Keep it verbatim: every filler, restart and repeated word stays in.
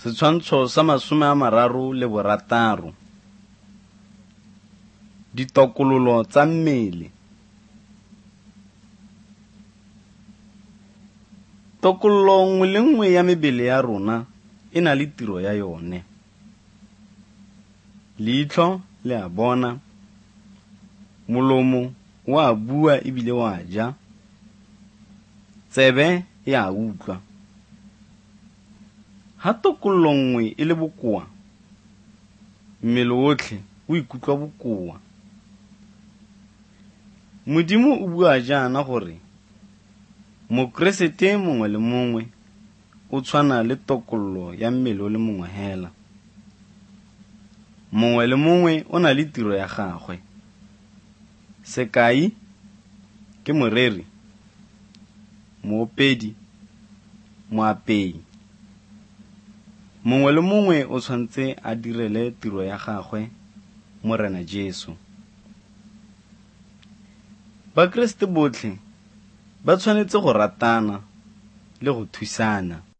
Setshwantsho sa masome a mararo le borataro. Ditokololo tsa mmele. Tokololo nngwe le nngwe ya mebele ya rona e na le tiro ya yone. Leitlho le a bona, molomo wa bua ebile wa ja, tsebe e a utlwa. Ha tokololo nngwe e le bokoa, mmele otlhe o ikutlwa bokoa. Modimo o bua jaana gore Mokresete mongwe le mongwe o tshwana le tokololo ya mmele o le mongwe hela. Mongwe le mongwe o na le tiro ya gagwe. Sekai ke moreri, moopedi, moapei. Mongwe le mongwe o tshwantse a direle tiro ya gagwe Morena Jesu. Bakriste botlhe ba tshwanetse go ratana le go thusana.